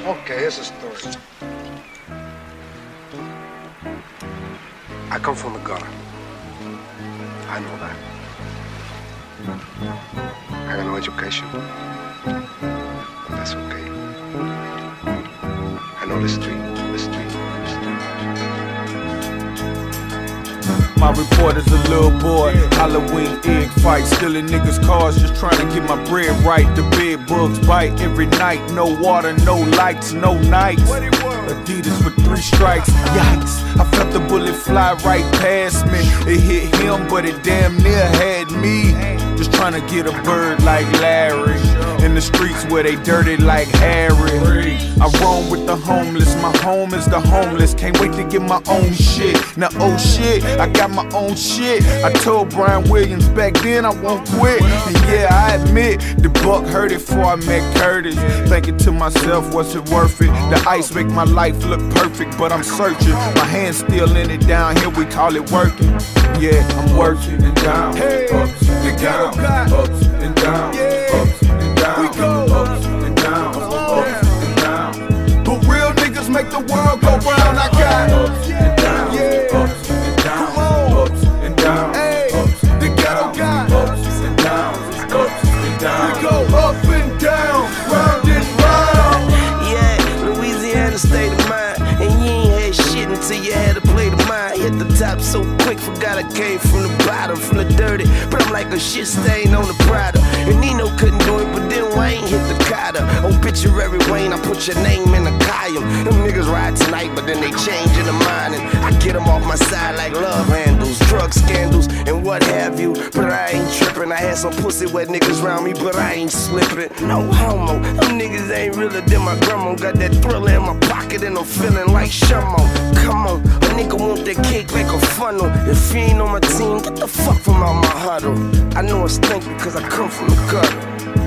Okay, here's a story. I come from the gutter. I know that. I got no education. But that's okay. I know the street. My reporter's a little boy, Halloween egg fight, stealing niggas' cars, just trying to get my bread right. The bed bugs bite every night, no water, no lights, no nights. Adidas for 3 strikes, yikes. I felt the bullet fly right past me. It hit him, but it damn near had me. Just trying to get a bird like Larry, in the streets where they dirty like Harry. I roam with the homeless, my home is the homeless. Can't wait to get my own shit. Now oh shit, I got my own shit. I told Brian Williams back then I won't quit. And yeah, I admit, the buck heard it before I met Curtis. Thinking to myself, was it worth it? The ice make my life look perfect, but I'm searching. My hand's still in it, down here we call it working. Yeah, I'm working and down, ups and down, ups and down, ups and down, we go ups and down, ups and down. But real niggas make the world go round. I got ups and down, ups and down, ups and down, ups. The ghetto got ups and downs, ups and downs. We go up and down, round and round. Yeah, Louisiana state of mind, and you ain't had shit until you had to play the mind. Hit the top so quick, forgot I came from the bottom, from the dirty. But I'm like a shit stain on the Prada. And Nino couldn't do it, but then Wayne hit the Cotta. Obituary Wayne, I put your name in the column. Them niggas ride tonight, but then they change in the mind. And I get them off my side like love handles, drug scandals, and what have you. But I ain't tripping. I had some pussy wet niggas around me, but I ain't slipping. No homo, them niggas ain't realer than my grandma. Got that thriller in my pocket and I'm feeling like Shummo. Come on, a nigga want that cake like a funnel. If you ain't on my team, get the fuck from out my huddle. I know it's stink because I come from the gutter.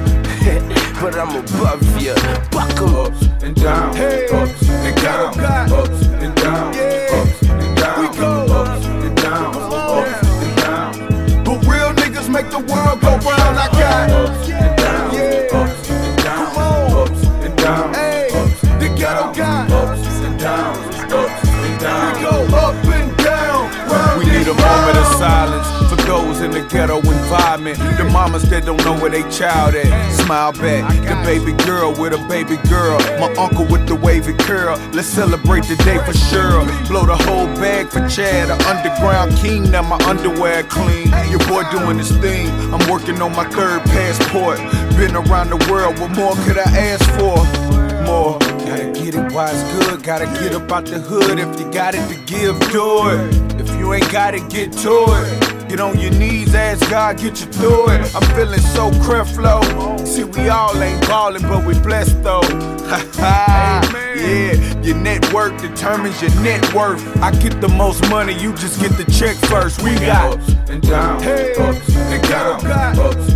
But I'm above ya. Buck 'em ups and down, ups and down, ups and down, ups and down, we go ups and down, ups and down. But real niggas make the world go round. I got ups and down, ups and down, ups and down, ups. The ghetto got ups and downs, ups and downs. We go up and down, round. We need a moment of silence for those in the ghetto environment. The mamas that don't know where they child at. Smile back, the baby girl with a baby girl. My uncle with the wavy curl. Let's celebrate the day for sure. Blow the whole bag for Chad, an underground king. Now my underwear clean. Your boy doing his thing. I'm working on my 3rd passport. Been around the world, what more could I ask for? More. Gotta get it while it's good. Gotta get up out the hood. If you got it to give, do it. If you ain't got it, get to it. Get on your knees, ask God, get you through it. I'm feeling so Creflo. See, we all ain't ballin', but we blessed though. Ha ha. Yeah, your network determines your net worth. I get the most money, you just get the check first. We got ups and downs, ups and downs, ups